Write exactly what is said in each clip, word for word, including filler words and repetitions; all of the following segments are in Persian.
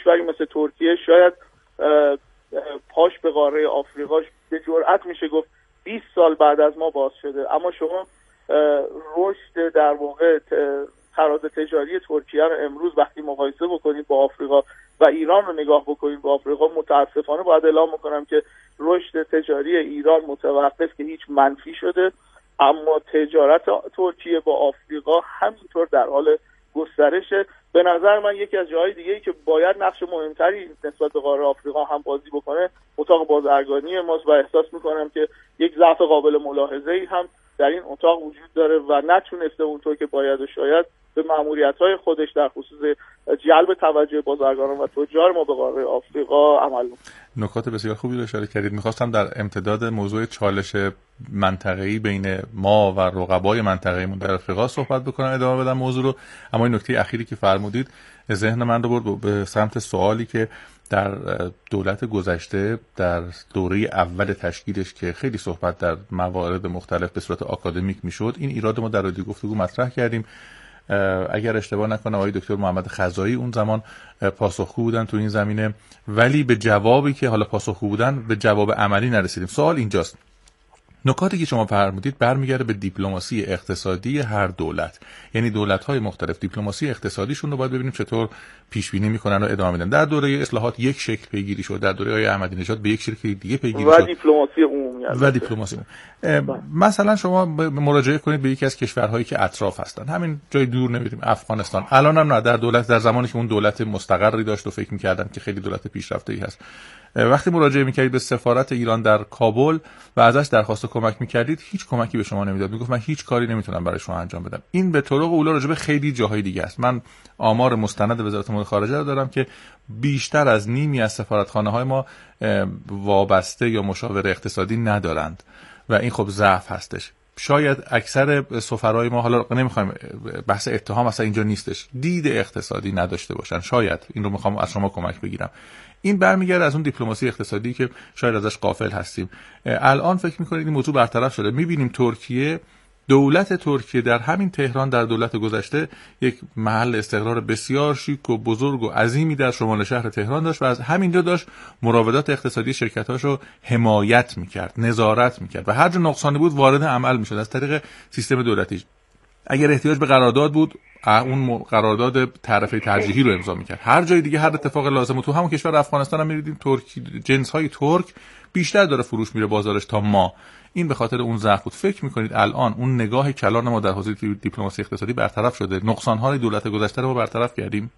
کشوری مثل ترکیه شاید پاش به قاره آفریقاش به جرئت میشه گفت بیست سال بعد از ما باز شده، اما شما رشد در واقع تراز تجاری ترکیه رو امروز وقتی مقایسه بکنید با آفریقا و ایران رو نگاه بکنید با آفریقا، متاسفانه باید اعلام میکنم که رشد تجاری ایران متوقف که هیچ منفی شده، اما تجارت ترکیه با آفریقا همینطور در حال گسترشه. به نظر من یکی از جاهای دیگه‌ای که باید نقش مهمتری نسبت به قاره آفریقا هم بازی بکنه اتاق بازرگانی ماست و احساس میکنم که یک ضعف قابل ملاحظه‌ای هم در این اتاق وجود داره و نتونسته اونطور که باید و شاید به مأموریت‌های خودش در خصوص جلب توجه بازرگانان و تجار ما به قاره آفریقا عمل کنه. نکات بسیار خوبی رو اشاره کردید. می‌خواستم در امتداد موضوع چالش منطقه‌ای بین ما و رقبای منطقه‌ایمون در آفریقا صحبت بکنم، ادامه بدم موضوع رو، اما این نکته اخیری که فرمودید ذهن من رو برد به سمت سوالی که در دولت گذشته در دوره اول تشکیلش که خیلی صحبت در موارد مختلف به صورت آکادمیک میشد، این ایراد ما در رادیو گفتگو مطرح کردیم. اگر اشتباه نکنم آقای دکتر محمد خزایی اون زمان پاسخگو بودن تو این زمینه، ولی به جوابی که حالا پاسخگو بودن به جواب عملی نرسیدیم. سوال اینجاست، نکاتی که شما فرمودید برمیگرده به دیپلماسی اقتصادی هر دولت، یعنی دولت‌های مختلف دیپلماسی اقتصادیشون رو باید ببینیم چطور پیش بینی میکنن و ادامه میدن. در دوره اصلاحات یک شکل پیگیری شد، در دوره آقای احمدی نژاد به یک شکل دیگه پیگیری و شد دیپلماسی عمومی و دیپلماسی عمومی. مثلا شما مراجعه کنید به یکی از کشورهایی که اطراف هستن، همین جای دور نمیریم، افغانستان. الان هم نه، در دولت در زمانی که اون دولت مستقری داشت و فکر می‌کردن که خیلی دولت پیشرفته‌ای هست، وقتی مراجعه می‌کردید به سفارت ایران در کابل و ازش درخواست کمک می‌کردید، هیچ کمکی به شما نمیداد. میگفت من هیچ کاری نمیتونم برای شما انجام بدم. این به طرق اولا راجع به خیلی جاهای دیگه است. من آمار مستند وزارت امور خارجه رو دارم که بیشتر از نیمی از سفارتخانه‌های ما وابسته یا مشاور اقتصادی ندارند و این خب ضعف هستش. شاید اکثر سفرای ما، حالا نمیخوایم بحث اتهام اصلا اینجا نیستش، دید اقتصادی نداشته باشن. شاید این رو میخوام از شما کمک بگیرم. این برمیگرده از اون دیپلماسی اقتصادی که شاید ازش غافل هستیم. الان فکر میکنید این موضوع برطرف شده؟ میبینیم ترکیه، دولت ترکیه در همین تهران در دولت گذشته یک محل استقرار بسیار شیک و بزرگ و عظیمی در شمال شهر تهران داشت و از همینجا داشت مراودات اقتصادی شرکتاشو حمایت میکرد، نظارت میکرد و هر جا نقصانی بود وارد عمل میشد از طریق سیستم دولتی. اگر احتیاج به قرارداد بود اون قرارداد طرفه ترجیحی رو امضا میکرد. هر جای دیگه هر اتفاق لازم بود، تو همون کشور افغانستان هم می‌دیدیم ترک جنس های ترک بیشتر داره فروش میره بازارش تا ما. این به خاطر اون ضعف بود. فکر میکنید الان اون نگاه کلان ما در حوزه دیپلماسی اقتصادی برطرف شده؟ نقصان‌های دولت گذشته رو ما برطرف کردیم؟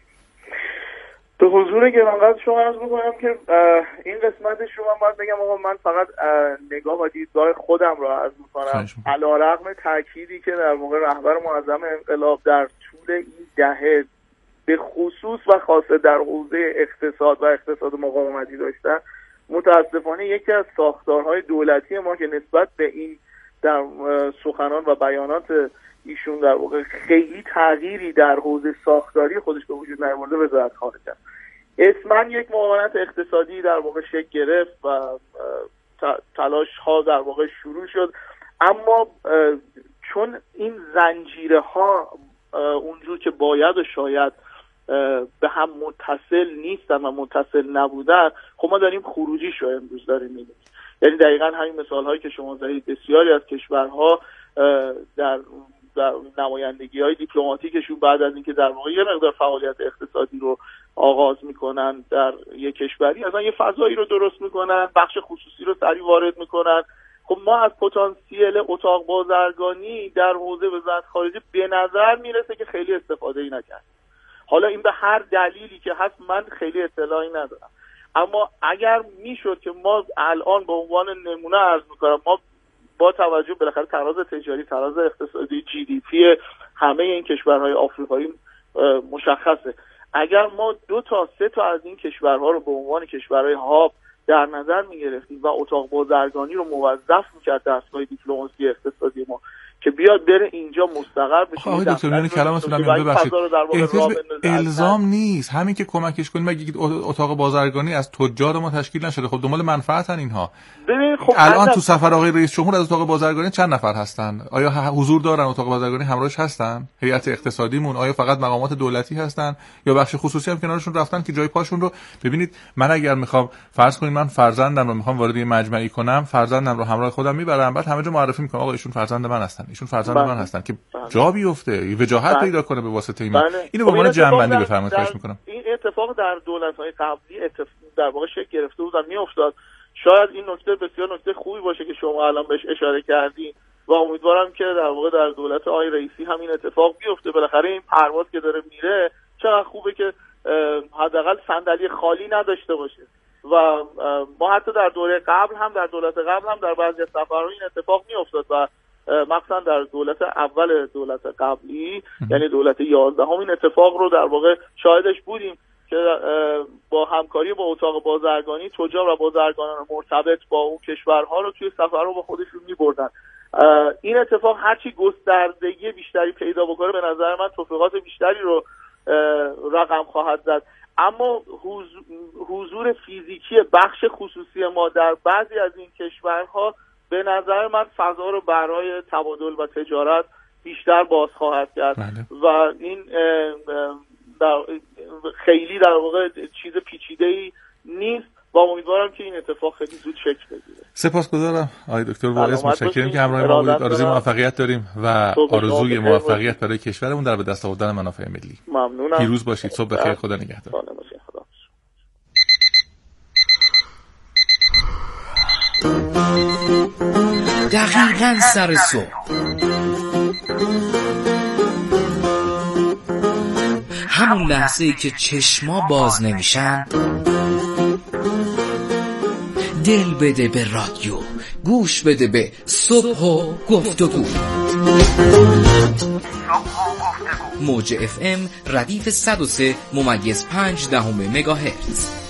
به حضور گرانقدر شما عرض می‌کنم که این قسمتش رو من باید بگم آقا من فقط نگاه و دیدگاه خودم رو عرض می‌کنم، علی‌رغم تأکیدی که در موقع رهبر معظم انقلاب در طول این دهه به خصوص و خاصه در حوزه اقتصاد و اقتصاد مقاومتی داشتن. متاسفانه یکی از ساختارهای دولتی ما که نسبت به این در سخنان و بیانات ایشون در واقع خیلی تغییری در حوزه ساختاری خودش به وجود نیاورده وزارت خارجه. اسماً یک معاونت اقتصادی در واقع شکل گرفت و تلاش ها در واقع شروع شد، اما چون این زنجیره ها اونجور که باید و شاید به هم متصل نیستن و متصل نبودن، خب ما داریم خروجی شو امروز داریم می‌بینیم. یعنی دقیقاً همین مثال‌هایی که شما زدید، بسیاری از کشورها در در نمایندگی‌های دیپلماتیکشون بعد از اینکه در واقع یه مقدار فعالیت اقتصادی رو آغاز میکنن در یک کشوری، اصلا یه فضایی رو درست میکنن، بخش خصوصی رو سریع وارد میکنن. خب ما از پتانسیل اتاق بازرگانی در حوزه وزارت خارجه به نظر میرسه که خیلی استفاده ای نکرد. حالا این به هر دلیلی که هست من خیلی اطلاعی ندارم، اما اگر میشد که ما الان به عنوان نمونه عرض میکنم، ما با توجه بالاخره تراز تجاری، تراز اقتصادی، جی دی پی همه این کشورهای آفریقایی مشخصه، اگر ما دو تا سه تا از این کشورها رو به عنوان کشورهای هاب در نظر میگرفتیم و اتاق بازرگانی رو موظف میکرد دستگاه دیپلماسی اقتصادی ما که بیاد بره اینجا مستقر بشه. آقای دکتر یعنی کلامتون هم ببخشید احتیاج به الزام نیست، همین که کمکش کنیم. مگه اتاق بازرگانی از تجار ما تشکیل نشده؟ خب دنبال منفعتن اینها. ببین خب الان تو سفر آقای رئیس جمهور از اتاق بازرگانی چند نفر هستن؟ آیا حضور دارن اتاق بازرگانی همراهش هستن؟ هیئت اقتصادیمون آیا فقط مقامات دولتی هستن یا بخش خصوصی هم کنارشون رفتن که جای پاشون رو ببینید؟ من اگر میخوام فرض کنید من فرزندم رو میخوام وارد یه مجمعی کنم، فرزندم رو همراه خودم میبرم، بعد همه جا معرفی میکنم آقا ایشون فرزند من هستن، ایشون فرزند من هستن، که جا بیفته، وجاهت پیدا کنه به واسطه این. اینو به عنوان جمع‌بندی بفرمایید، خواهش میکنم. این اتفاق در دولت‌های قبلی اتفاق در واقع شکل گرفته بود و میافتاد. شاید این نکته بسیار نکته خوبی باشه که شما الان بهش اشاره کردین و امیدوارم که در واقع در دولت آقای رئیسی همین اتفاق بیفته. بالاخره این پرواز که داره میره چقدر خوبه که حداقل صندلی خالی نداشته باشه و ما حتی در دوره قبل هم در دولت قبل هم در بعضی از سفرها این اتفاق میافتاد و مثلا در دولت اول دولت قبلی یعنی دولت یازدهم این اتفاق رو در واقع شاهدش بودیم که با همکاری با اتاق بازرگانی تجار و بازرگانان مرتبط با اون کشورها رو توی سفرها با خودشون می‌بردن. این اتفاق هرچی گستردگی بیشتری پیدا بکنه به نظر من توفیقات بیشتری رو رقم خواهد زد، اما حضور فیزیکی بخش خصوصی ما در بعضی از این کشورها به نظر من فضا رو برای تبادل و تجارت بیشتر باز خواهد کرد و این در خیلی در واقع چیز پیچیده‌ای نیست و امیدوارم که این اتفاق خیلی زود شکل بگیره. سپاسگزارم آقای دکتر واعظ، متشکرم که همراه ما بودید. آرزوی موفقیت داریم و آرزوی موفقیت برای کشورمون در به دست آوردن منافع ملی. ممنونم. پیروز باشید. صبح بخیر. خدا نگهدار. دقیقاً سر صبح همون لحظه ای که چشما باز نمیشن دل بده به رادیو، گوش بده به صبح و گفتگو. موج اف ام ردیف صد و سه ممیز پنج دهم مگاهرتز.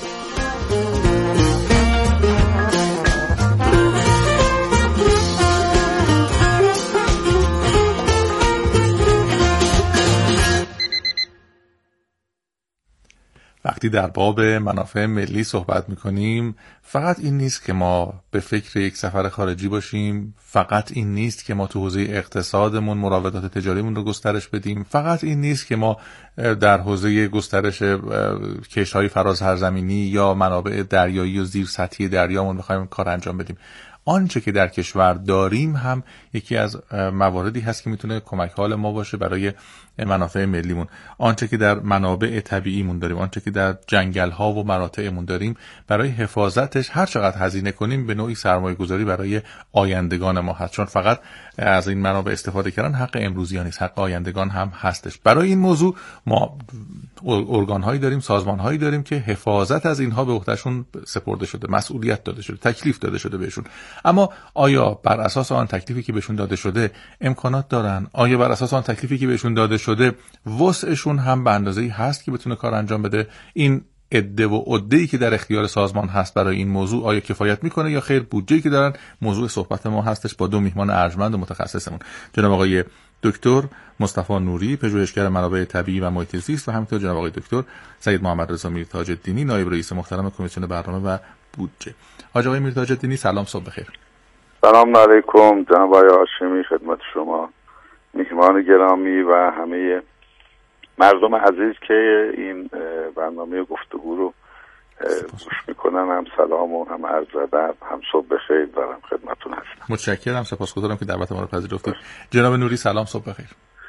وقتی در باب منافع ملی صحبت میکنیم فقط این نیست که ما به فکر یک سفر خارجی باشیم، فقط این نیست که ما تو حوزه اقتصادمون مراودات تجاریمون رو گسترش بدیم، فقط این نیست که ما در حوزه گسترش کشت‌های فراز سرزمینی یا منابع دریایی و زیر سطحی دریامون بخوایم کار انجام بدیم. آنچه که در کشور داریم هم یکی از مواردی هست که میتونه کمک حال ما باشه برای منافع ملیمون. آنچه که در منابع طبیعیمون داریم، آنچه که در جنگل ها و مراتعمون داریم، برای حفاظتش هر چقدر هزینه کنیم به نوعی سرمایه گذاری برای آیندگان ما هست، چون فقط از این منابع استفاده کردن حق امروزیان نیست، حق آیندگان هم هستش. برای این موضوع ما ارگان هایی داریم، سازمان هایی داریم که حفاظت از اینها به عهدهشون سپرده شده، مسئولیت داده شده، تکلیف داده شده بهشون. اما آیا بر اساس آن تکلیفی که بهشون داده شده امکانات دارن؟ آیا بر اساس آن تکلیفی که بهشون داده شده وسعشون هم به اندازه‌ای هست که بتونه کار انجام بده؟ این عده و عده‌ای که در اختیار سازمان هست برای این موضوع آیا کفایت میکنه یا خیر؟ بودجه‌ای که دارن موضوع صحبت ما هستش با دو میهمان ارجمند و متخصصمون، جناب آقای دکتر مصطفی نوری، پژوهشگر منابع طبیعی و محیط زیست، و همینطور جناب آقای دکتر سید محمد رضا میرتاج‌الدینی، نایب رئیس محترم کمیسیون برنامه و بودجه. حاج آقای میرتاج‌الدینی سلام، صبح بخیر. سلام علیکم جناب آقای هاشمی، خدمت شما میهمان گرامی و همه مردم عزیز که این برنامه گفتگو رو گوش میکنن، هم سلام و هم عرض ادب، هم صبح بخیر دارم خدمتتون هستم. متشکرم، سپاسگزارم که دعوت ما رو پذیرفتید. جناب نوری سلام، صبح بخیر.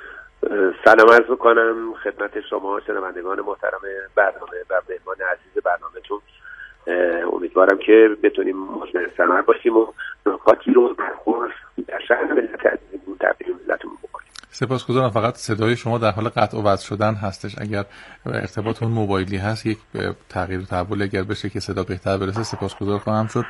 سلام عرض میکنم خدمت شما شنوندگان محترم برنامه و مهمان عزیز برنامه‌تون. امیدوارم که بتونیم مثمر ثمر باشیم و نکاتی رو برخورد در شأن ملت عزیزمون تبدیل ملتمون بکنیم. سپاسگزارم. فقط صدای شما در حال قطع و وصل شدن هستش، اگر ارتباطتون موبایلی هست یک تغییر و تحول اگر بشه که صدا بهتر برسه سپاسگزار خواهم شد.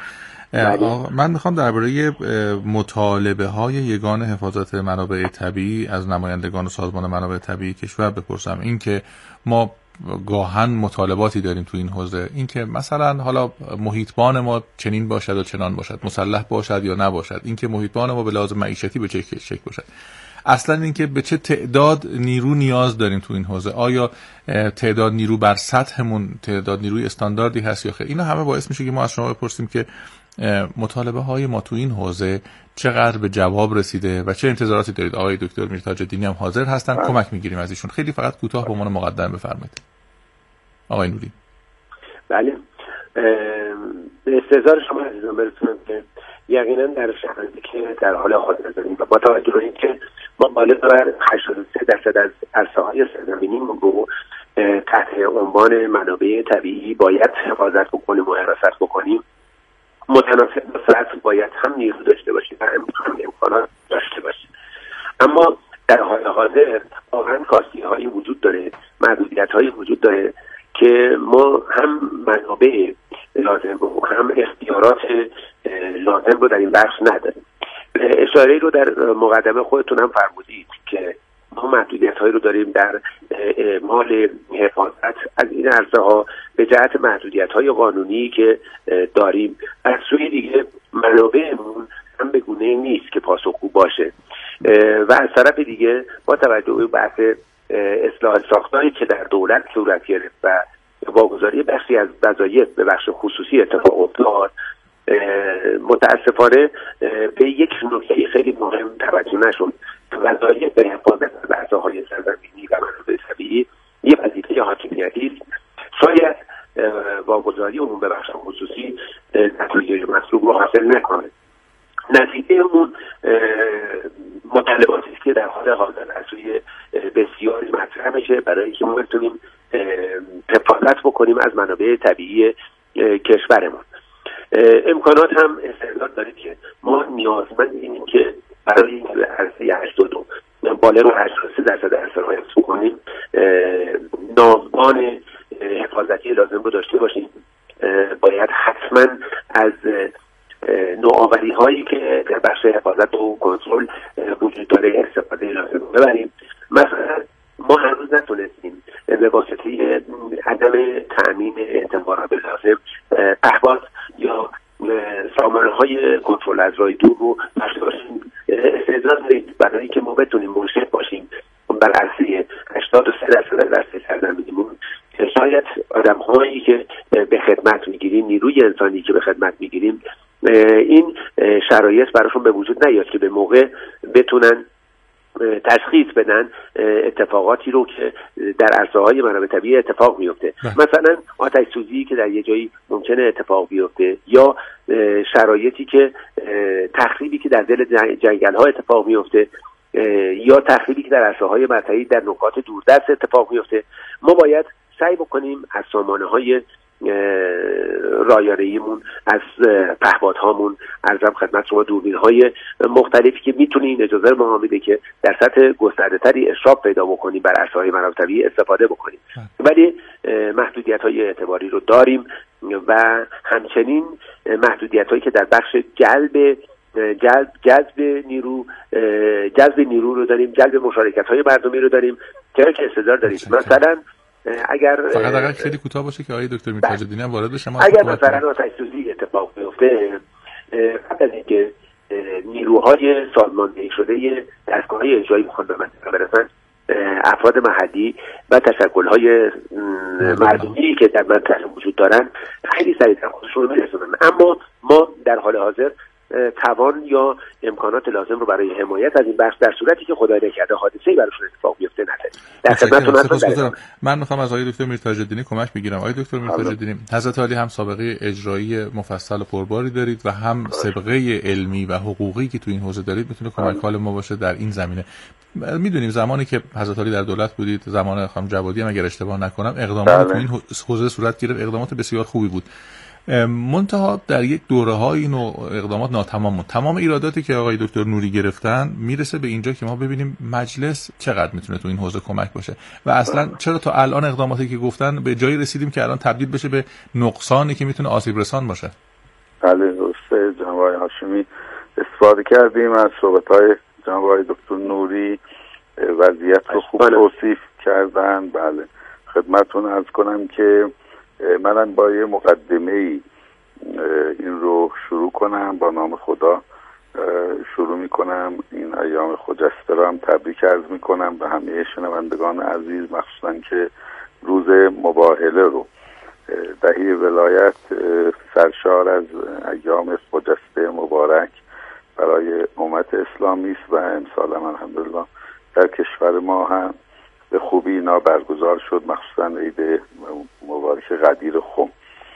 من میخوام درباره مطالبه های یگان حفاظت منابع طبیعی از نمایندگان سازمان منابع طبیعی کشور بپرسم. این که ما گاهن مطالباتی داریم تو این حوزه، اینکه مثلا حالا محیطبان ما چنین باشد و چنان باشد، مسلح باشد یا نباشد، اینکه محیطبان ما به لحاظ معیشتی به چه شکل باشد، اصلا اینکه به چه تعداد نیرو نیاز داریم تو این حوزه، آیا تعداد نیرو بر سطحمون تعداد نیروی استانداردی هست یا خیر. اینا همه باعث میشه که ما از شما بپرسیم که مطالبه های ما تو این حوزه چقدر به جواب رسیده و چه انتظاراتی دارید. آقای دکتر میر تاج‌الدینی هم حاضر هستن، بله. کمک میگیریم از ایشون. خیلی فقط کوتاه به عنوان مقدمه بفرمایید آقای نوری. بله، به استحضار شما عزیزان برسونم که یقینا در شرایطی که در حال حاضر داریم و با توجه به اینکه ما بالغ بر هشتاد و سه درصد از عرصه‌های سرزمینیمون رو تحت عنوان منابع طبیعی باید حفاظت بکنیم و حراست بکنیم، متناسب با سطح باید هم نیرو داشته باشیم و هم امکانات داشته باشیم. اما در حال حاضر واقعا کاستی‌هایی وجود داره، محدودیت‌هایی وجود داره که ما هم منابع لازم رو هم اختیارات لازم رو در این بخش نداریم. اشاره رو در مقدمه خودتون هم فرمودید که ما محدودیت‌هایی رو داریم در اعمال حفاظت از این عرصه‌ها به جهت محدودیت‌های قانونی که داریم. از سوی دیگه منابعمون هم به گونه‌ای نیست که پاسخگو باشه و از طرف دیگه با توجه به بحث اصلاح ساختاری که در دولت صورت گرفت و واگذاری بخشی از وظایف به بخش خصوصی اتفاق افتاد، متاسفانه به یک نکته خیلی مهم توجه نشد. وظایف به حفاظت از عرصه‌های سرزمینی و منابع طبیعی یه وظیفه حاکمیتی است. شاید واگذاری اون به بخش خصوصی نتیجه مطلوب رو حاصل نکنه. نتیجه اون مطالباتی است که در حال حاضر از سوی بسیاری مطرح میشه برای اینکه ما بتونیم حفاظت بکنیم از منابع طبیعی کشورمون. امکانات هم استعداد دارید که ما نیازمند اینیم که برای اینکه به عرصه هشتاد و دو بالغ بر هشتاد و سه درصد عرصه رو حفظ کنیم ناوگان حفاظتی لازم رو داشته باشیم. باید حتما از نوآوری هایی که در بخش حفاظت و کنترل وجود داره استفاده لازم رو ببریم. مثلا ما هنوز نتونستیم به واسطه عدم تأمین اعتبارات لازم پهپاد یا سامانه های کنترل از راه دور رو داشته باشیم. استعداد دارید برای که ما بتونیم منشف باشیم بر عرصه هشتاد و سه درصد از عرصه سرزمینیمون. شاید آدم هایی که به خدمت میگیریم، نیروی انسانی که به خدمت میگیریم، این شرایط براشون به وجود نیاد که به موقع بتونن تشخیص بدن اتفاقاتی رو که در عرصه‌های منابع طبیعی اتفاق میفته. مثلا آتش سوزی که در یه جایی ممکنه اتفاق بیفته یا شرایطی که تخریبی که در دل جنگل‌ها اتفاق میفته یا تخریبی که در عرصه‌های مرتعی در نقاط دوردست اتفاق میفته. ما باید سعی بکنیم از سامانه‌های رایانه‌ایمون، از پهپادهامون، عرضم خدمت شما دوربین‌های مختلفی که میتونه این اجازه رو ما میده که در سطح گسترده‌تری اشراف پیدا بکنیم بر عرصه‌های منابع طبیعی استفاده بکنیم. ولی محدودیت‌های اعتباری رو داریم و همچنین محدودیت‌هایی که در بخش جلب جذب جذب نیرو جذب نیرو رو داریم، جلب مشارکت‌های مردمی رو داریم که که استعداد داریم. مثلا اگر فقط اگر خیلی کوتاه باشه که آقای دکتر میر تاج‌الدینی هم وارد بشه. اگر مثلا آتش سوزی اتفاق بیفته، قبل از اینکه نیروهای سازماندهی شده دستگاه‌های اجرایی بخوان به منطقه برسن، افراد محلی و تشکل‌های مردمی که در منطقه وجود دارن خیلی سریع‌تر خودشون رو می‌رسونن. اما ما در حال حاضر توان یا امکانات لازم رو برای حمایت از این بخش در صورتی که خدای نکرده حادثه‌ای براشون اتفاق بیفته نداریم. در خدمتتون هستم. من می‌خوام از آقای دکتر میر تاج‌الدینی کمک بگیرم. آقای دکتر میر تاج‌الدینی، حضرت عالی هم سابقه اجرایی مفصل و پرباری دارید و هم سابقه علمی و حقوقی که تو این حوزه دارید، میتونه کمک حال ما باشه در این زمینه. میدونیم زمانی که حضرت عالی در دولت بودید، زمان خانم جوادی هم اگر اشتباه نکنم، اقدامات تو این حوزه صورت گرفت، اقدامات بسیار خوبی بود. منتها در یک دوره های این اقدامات ناتمام بود. تمام ایراداتی که آقای دکتر نوری گرفتن میرسه به اینجا که ما ببینیم مجلس چقدر میتونه تو این حوزه کمک باشه و اصلا چرا تا الان اقداماتی که گفتن به جایی رسیدیم که الان تبدیل بشه به نقصانی که میتونه آسیب رسان باشه. بله درسته جناب آقای هاشمی، استفاده کردیم از صحبت‌های جناب آقای دکتر نوری، وضعیت رو خوب توصیف کردن. بله خدمتتون عرض کنم که منم با یه مقدمه ای این رو شروع کنم. با نام خدا شروع می کنم. این ایام خجسته رو هم تبریک عرض می کنم به همه شنوندگان عزیز، مخصوصا که روز مباهله رو دهی ولایت سرشار از ایام خجسته مبارک برای امت اسلامی است و امسال هم الحمدلله در کشور ما هم به خوبی اینا برگزار شد، مخصوصا عید مبارک قدیر خم.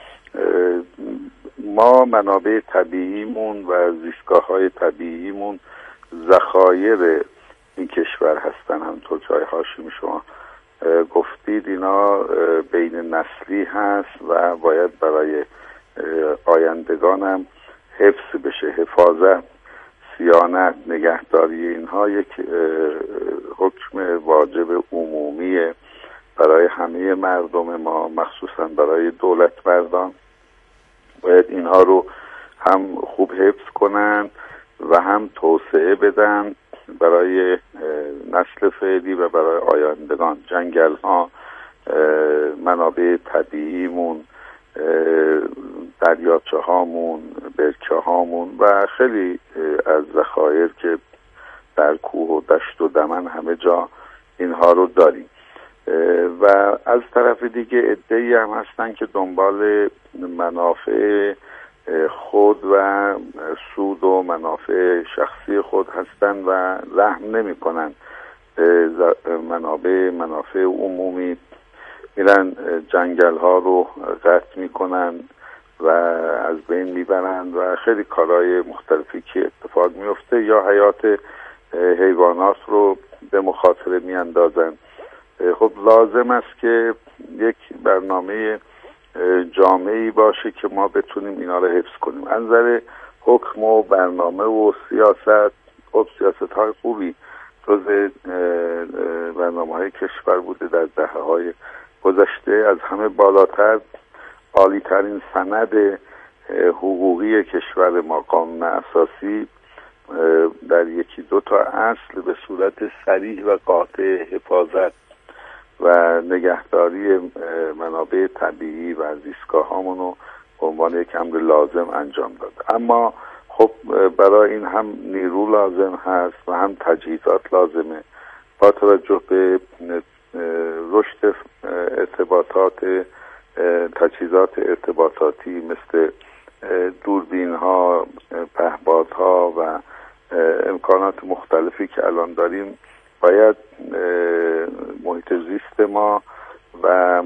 ما منابع طبیعیمون و زیستگاه‌های طبیعیمون ذخایر این کشور هستن. همونطور که آقای هاشمی شما گفتید اینا بین نسلی هست و باید برای آیندگانم حفظ بشه. حفاظت، صیانت، نگهداری اینها یک حکم واجب عمومیه برای همه مردم ما، مخصوصا برای دولت مردان. باید اینها رو هم خوب حفظ کنن و هم توسعه بدن برای نسل فعلی و برای آیندگان. جنگل ها، منابع طبیعیمون، دریاچه هامون، برکه هامون و خیلی از ذخایر که در کوه و دشت و دمن همه جا اینها رو داریم. و از طرف دیگه عده‌ای هم هستن که دنبال منافع خود و سود و منافع شخصی خود هستن و رحم نمی کنن منابع منافع عمومی. میرن جنگل ها رو قطع میکنن و از بین میبرن و خیلی کارهای مختلفی که اتفاق میفته، یا حیات حیوانات رو به مخاطره میاندازن. خب لازم است که یک برنامه جامعی باشه که ما بتونیم اینا رو حفظ کنیم. از نظر حکم و برنامه و سیاست، خب سیاست های خوبی جز برنامه های کشور بوده در دهه های گذشته. از همه بالاتر عالی ترین سند حقوقی کشور ما، قانون اساسی، در یکی دو تا اصل به صورت صریح و قاطع حفاظت و نگهداری منابع طبیعی و زیستگاه هامون رو به عنوان یک امر لازم انجام داد. اما خب برای این هم نیرو لازم هست و هم تجهیزات لازمه. با توجه به رشد ارتباطات تجهیزات ارتباطاتی مثل دوربین ها، پهپاد ها و امکانات مختلفی که الان داریم، باید محیط زیست ما و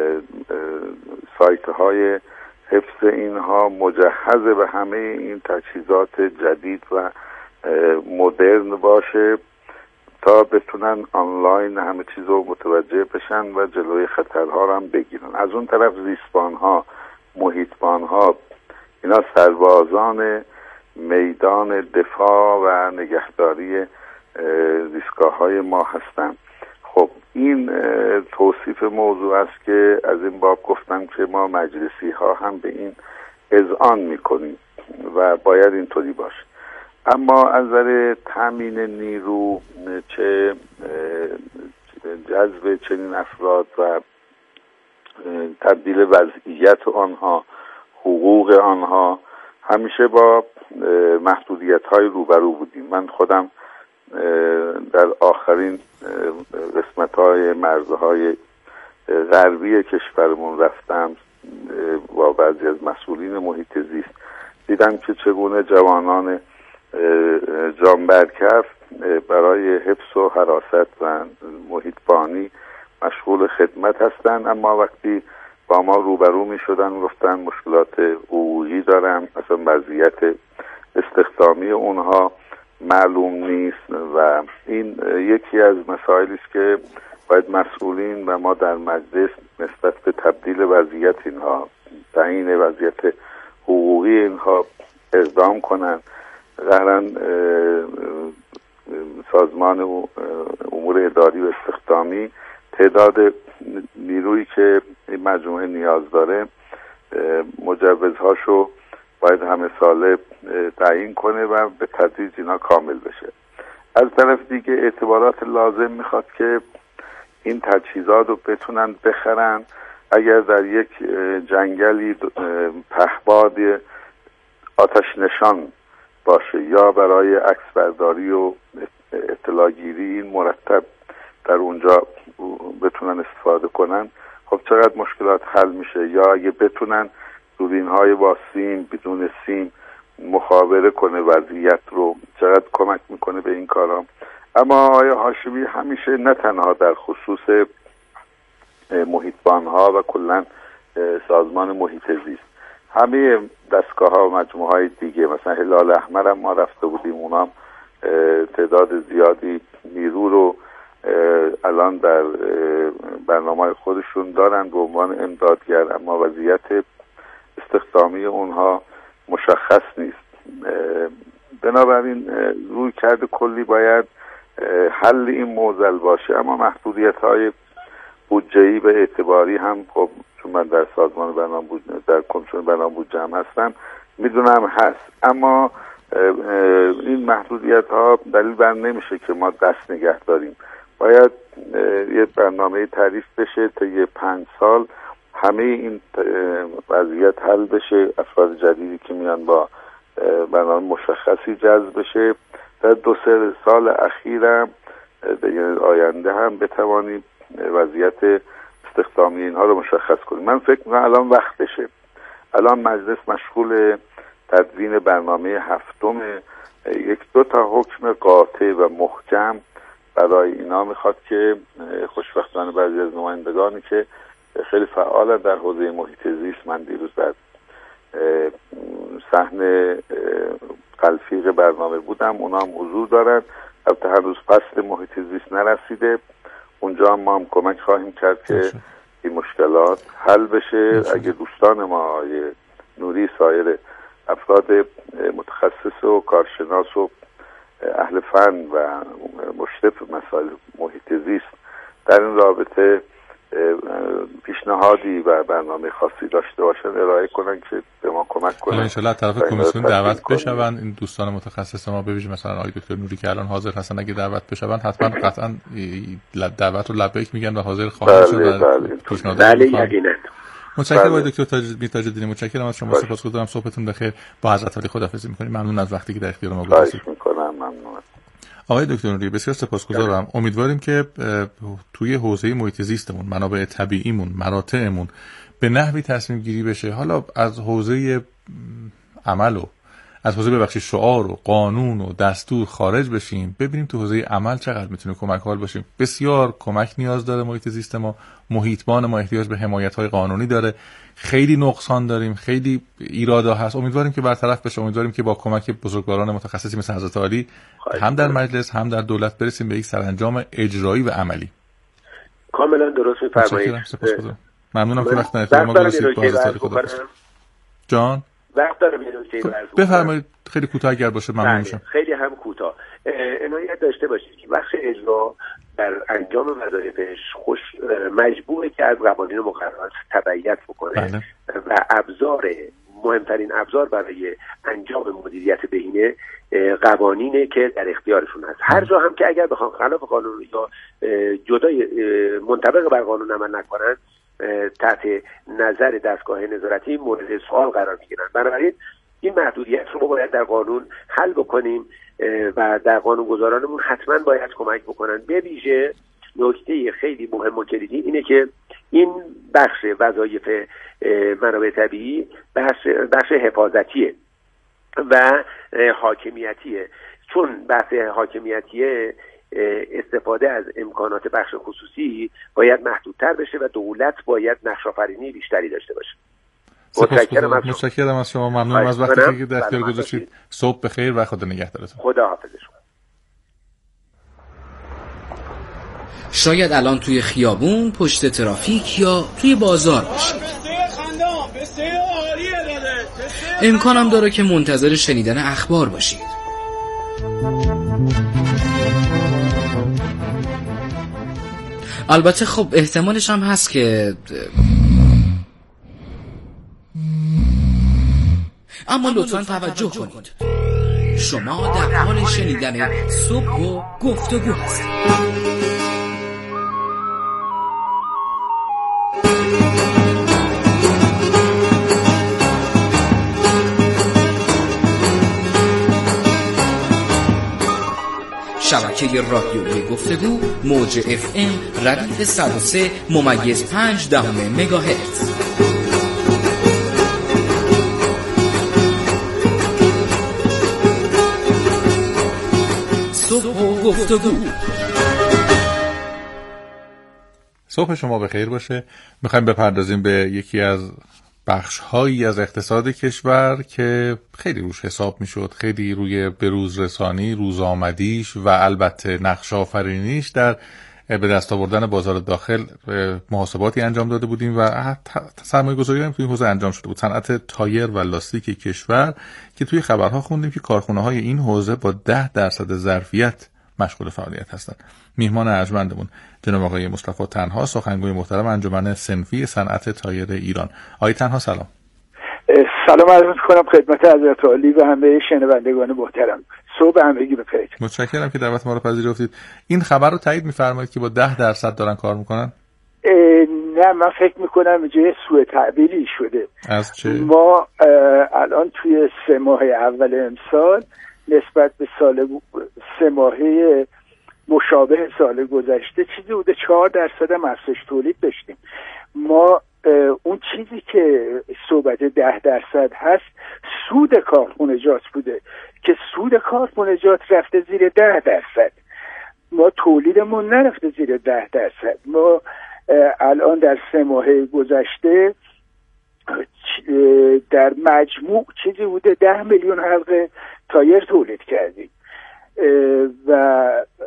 سایت های حفظ اینها مجهز به همه این تجهیزات جدید و مدرن باشه تا بتونن آنلاین همه چیز رو متوجه بشن و جلوی خطرها رو هم بگیرن. از اون طرف زیستبان ها، محیطبان ها، اینا سربازان میدان دفاع و نگهداری زیستگاه های ما هستن. خب این توصیف موضوع است که از این باب گفتم که ما مجلسی ها هم به این اذعان میکنیم و باید اینطوری باشه. اما از نظر تامین نیرو، چه جذب چنین افراد و تبدیل وضعیت آنها، حقوق آنها، همیشه با محدودیت های روبرو بودیم. من خودم در آخرین قسمت های مرزهای غربی کشورمون رفتم با بعضی از مسئولین محیط زیست، دیدم که چگونه جوانان جان برکف برای حفظ و حراست و محیطبانی مشغول خدمت هستند، اما وقتی با ما روبرو می شدن گفتن مشکلات حقوقی دارن، اصلا وضعیت استخدامی اونها معلوم نیست و این یکی از مسائلی است که باید مسئولین و ما در مجلس نسبت به تبدیل وضعیت اینها، تعیین وضعیت حقوقی اینها اقدام کنن. قرارن سازمان امور اداری و استخدامی تعداد نیرویی که این مجموعه نیاز داره مجوزهاشو باید همه ساله تعیین کنه و به تدریج اینا کامل بشه. از طرف دیگه اعتبارات لازم میخواد که این تجهیزات رو بتونن بخرن. اگر در یک جنگلی پهپاد آتش نشان باشه یا برای عکس برداری و اطلاع گیری این مرتب در اونجا بتونن استفاده کنن، خب چقدر مشکلات حل میشه. یا اگه بتونن دوربین های با سیم بدون سیم مخابره کنه وضعیت رو، چقدر کمک میکنه به این کارا. اما آقای هاشمی همیشه نه تنها در خصوص محیطبان ها و کلا سازمان محیط زیست، همه دستگاه ها و مجموعه های دیگه، مثلا هلال احمر هم ما رفته بودیم، اونام تعداد زیادی نیرو رو الان در برنامه خودشون دارن به عنوان امدادگر، اما وضعیت استخدامی اونها مشخص نیست. بنابراین روی کرده کلی باید حل این موزل باشه. اما محدودیت های بودجه‌ای به اعتباری هم، خب چون من در سازمان برنامه بودجه در کمیسیون برنامه بودجه هم هستم میدونم هست، اما این محدودیت ها دلیل بر نمیشه که ما دست نگه داریم. باید یه برنامه تعریف بشه تا یه پنج سال همه این وضعیت حل بشه، افراد جدیدی که میان با برنامه مشخصی جذب بشه. در دو سه سال اخیرم یعنی آینده هم بتوانیم وضعیت استخدامی اینها رو مشخص کنیم. من فکر میکنم الان وقتشه. الان مجلس مشغول تدوین برنامه هفتم، یک دو تا حکم قاطع و محکم برای اینا میخواد که خوشبختانه بعضی از نمایندگانی که خیلی فعال در حوزه محیط زیست، من دیروز در صحنه تلفیق برنامه بودم، اونا هم حضور دارن. البته هنوز فصل محیط زیست نرسیده، اونجا هم ما هم کمک خواهیم کرد که این مشکلات حل بشه. اگه دوستان ما نوری، سایر افراد متخصص و کارشناس و اهل فن و مشرف مسائل محیط زیست در این رابطه پیشنهادی و برنامه خاصی داشته باشن ارائه کنن که به ما کمک کنن. ان شاء الله طرف کمیسیون دعوت بشون این دوستان متخصص ما، ببینیم مثلا آقای دکتر نوری که الان حاضر هستن، اگه دعوت بشون حتما قطعا دعوت رو لبیک میگن و حاضر خواهند شد. بله بله پیشنهاد بله یقینا. متشکرم آقای دکتر تاج الدین، متشکرم از شما، سپاسگزارم. صحبتون بخیر. با حضرت علی خداحافظی می‌کنیم. ممنون از وقتی که در اختیار ما گذاشتید. می‌کنم. ممنون. آقای دکتر نوری بسیار سپاسگزارم. امیدواریم که توی حوزه محیط زیستمون، منابع طبیعیمون، مراتعمون به نحوی تصمیم گیری بشه، حالا از حوزه عمل و از حوزه ببخشید شعار و قانون و دستور خارج بشیم، ببینیم تو حوزه عمل چقدر میتونیم کمک حال باشیم. بسیار کمک نیاز داره محیط زیست ما، محیطبان ما احتیاج به حمایت‌های قانونی داره. خیلی نقصان داریم، خیلی ایرادا هست. امیدواریم که برطرف بشه. امیدواریم که با کمک بزرگواران متخصصی مثل حضرت عالی هم در مجلس هم در دولت برسیم به یک سرانجام اجرایی و عملی. کاملا درست می‌فرمایید. ممنونم که وقت نذاشتید. ما گذاشتید با حضرت خدا. جان وقت دارم یه نکته براتون بفرمایید. خیلی کوتاه اگر باشه ممنون میشم. خیلی هم کوتاه. عنایت داشته باشید که بخش اجرا در انجام وظایفش خوش مجبوره که از قوانین و مقررات تبعیت بکنه. بله. و ابزار مهمترین ابزار برای انجام مدیریت بهینه قوانینه که در اختیارشون هست. هر جا هم که اگر بخوان خلاف قانون یا جدای منطبق بر قانون عمل نکنن، تحت نظر دستگاه نظارتی مورد سوال قرار میگیرن. بنابراین این محدودیت رو باید در قانون حل بکنیم و در قانونگذارانمون حتما باید کمک بکنن. به ویژه نکته خیلی مهم و کلیدی اینه که این بخش وظایف منابع طبیعی بخش بخش حفاظتیه و حاکمیتیه. چون بحث حاکمیتیه، استفاده از امکانات بخش خصوصی باید محدودتر بشه و دولت باید نقش آفرینی بیشتری داشته باشه. متشکرم از متشکرم از شما. ممنونم از وقتی که در اختیار گذاشتید. صبح بخیر و خدا نگهدارتون. خدا حافظ شما. شاید الان توی خیابون، پشت ترافیک یا توی بازار باشید. امکانم داره که منتظر شنیدن اخبار باشید. البته خب احتمالش هم هست که اما لطفاً توجه کنید، شما در حال شنیدن صبح و گفتگو هستید. شبکه رادیویی گفتگو موج اف ام ردیف صد و سه ممیز پنج دهم مگاهرتز. صبح و گفتگو. صبح شما بخیر باشه. میخوایم بپردازیم به یکی از بخش‌هایی از اقتصاد کشور که خیلی روش حساب میشد، خیلی روی بروز رسانی، روز آمدیش و البته نقش آفرینیش در به دست آوردن بازار داخل محاسباتی انجام داده بودیم و سرمایه گذاری هم توی این حوزه انجام شده بود. صنعت تایر و لاستیک کشور که توی خبرها خوندیم که کارخونه های این حوزه با ده درصد ظرفیت مشغول فعالیت هستند. میهمان ارجمندمون جناب آقای مصطفی تنها، سخنگوی محترم انجمن صنفی صنعت تایر ایران. آقای تنها سلام. سلام عرض می‌کنم خدمت حضرت عالی و همه شنوندگان محترم. صبح همگی بخیر. متشکرم که دعوت ما رو پذیرفتید. این خبر رو تایید می‌فرمایید که با ده درصد دارن کار می‌کنن؟ نه، من فکر می‌کنم جای سوء تعبیری شده. از چه؟ ما الان توی سه ماه اول امسال نسبت به سال سه ماهه مشابه سال گذشته چیزی بوده چهار درصد هم افزایش تولید داشتیم. ما اون چیزی که صحبت ده درصد هست سود کارخانجات بوده که سود کارخانجات رفته زیر ده درصد. ما تولیدمون نرفته زیر ده درصد. ما الان در سه ماه گذشته در مجموع چیزی بوده ده میلیون حلقه تایر تولید کردیم و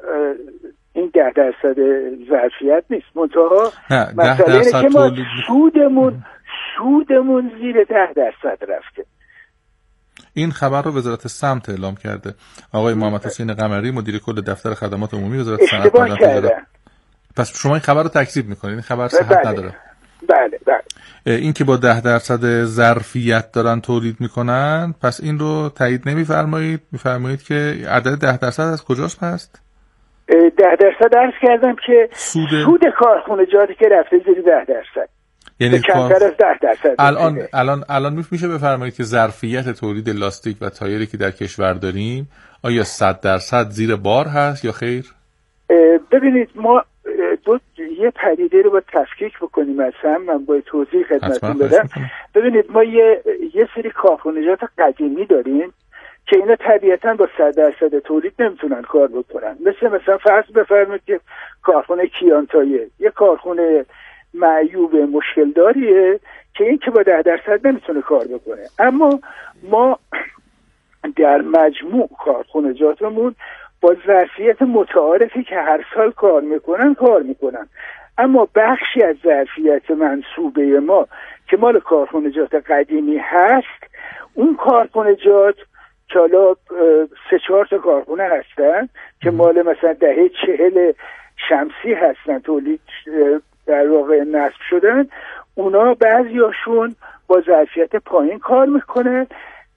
این ده درصد ظرفیت نیست. منتها مثلا اینه که ما سودمون سودمون زیر ده درصد رفته. این خبر رو وزارت سمت اعلام کرده. آقای محمد حسین قمری مدیر کل دفتر خدمات عمومی وزارت صنعت اشتباه کرده. پس شما این خبر رو تکذیب میکنید؟ این خبر صحت بله. نداره. بله بله. این که با ده درصد ظرفیت دارن تولید میکنن، پس این رو تایید نمیفرمایید؟ میفرمایید که عدد ده درصد از کجاست پس؟ ده درصد عرض کردم که سود, سود کارخانجاتی که رفته زیر ده درصد، یعنی کمتر از ده درصد. الان الان الان میشه بفرمایید که ظرفیت تولید لاستیک و تایری که در کشور داریم آیا صد درصد زیر بار هست یا خیر؟ ببینید ما دو یه پدیده رو باید تفکیک بکنیم. از هم من باید توضیح خدمتتون بدم. ببینید ما یه یه سری کارخانجات قدیمی داریم که اینا طبیعتاً با صد درصد تولید نمیتونن کار بکنن. مثل مثلا فرض بفرمایید که کارخانه کیان تایر یه کارخانه معیوب مشکل داریه که این که با ده درصد نمیتونه کار بکنه. اما ما در مجموع کارخانجاتمون با ظرفیت متعارفی که هر سال کار میکنن کار میکنن، اما بخشی از ظرفیت منصوبه ما که مال کارخانجات قدیمی هست، اون کارخانجات که حالا سه چهار تا کارخونه هستن که مال مثلا دهه چهل شمسی هستن تولید در واقع نصب شدن، اونا بعضیاشون با ظرفیت پایین کار میکنن،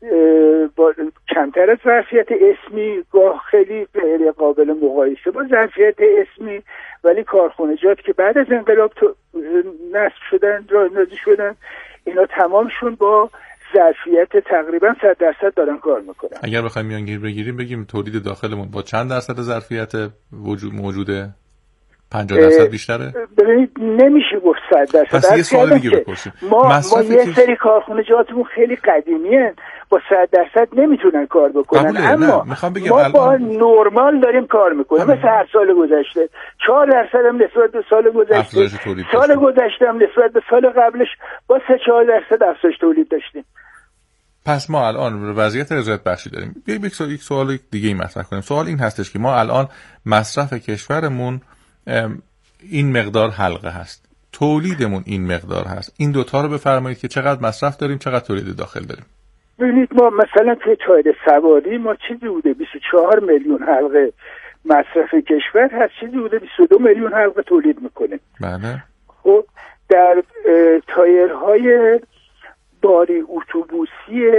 با کمتر از ظرفیت اسمی، گاه خیلی غیر قابل مقایسه با ظرفیت اسمی، ولی کارخانجات که بعد از انقلاب نصب شدن راه اندازی شدن اینا تمامشون با ظرفیت تقریبا صد درصد دارن کار میکنن. اگر بخوایم میانگین بگیریم بگیم تولید داخلمون با چند درصد ظرفیت وجود موجوده؟ پنجاه درصد بیشتره؟ ببینید نمیشه گفت صد درصد. پس یه سوال دیگه بپرسیم. ما ما یه که... سری کارخانجاتمون خیلی قدیمیه با صد درصد نمیتونن کار بکنن، اما بگم ما الان... با نرمال داریم کار میکنیم. مثل هر سال گذشته چهار درصد هم نسبت به سال گذشته، سال گذشته هم نسبت به سال قبلش با سه چهار درصد افزایش تولید داشتیم. پس ما الان وضعیت رضایت بخشی داریم. یک سوال دیگه ای مطرح کنیم. سوال این هستش که ما الان مصرف کشورمون این مقدار حلقه هست، تولیدمون این مقدار هست. این دوتا رو بفرمایید که چقدر مصرف داریم، چقدر تولید داخل داریم. ببینید ما مثلا توی تایر سواری ما چیزی بوده بیست و چهار میلیون حلقه مصرف کشور هست، چیزی بوده بیست و دو میلیون حلقه تولید میکنه. بله. خب در تایرهای باری اتوبوسی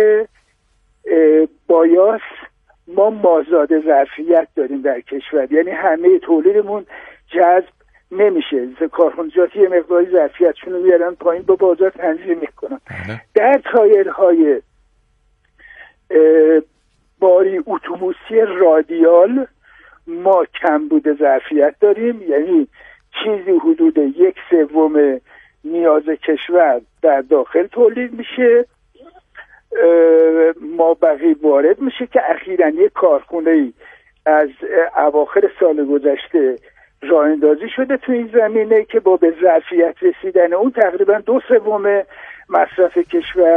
بایاس ما مازاد ظرفیت داریم در کشور، یعنی همه تولیدمون جذب نمیشه. کارخانجات یه مقداری ظرفیتشون رو میارن پایین با بازار تنظیم میکنن. در تایرهای باری اتوبوسی رادیال ما کمبود ظرفیت داریم، یعنی چیزی حدود یک سوم نیاز کشور در داخل تولید میشه، ما بقیه وارد میشه که اخیراً یک کارخونه‌ای از اواخر سال گذشته راه اندازی شده تو این زمینه که با به ظرفیت رسیدن اون تقریبا دو سوم مصرف کشور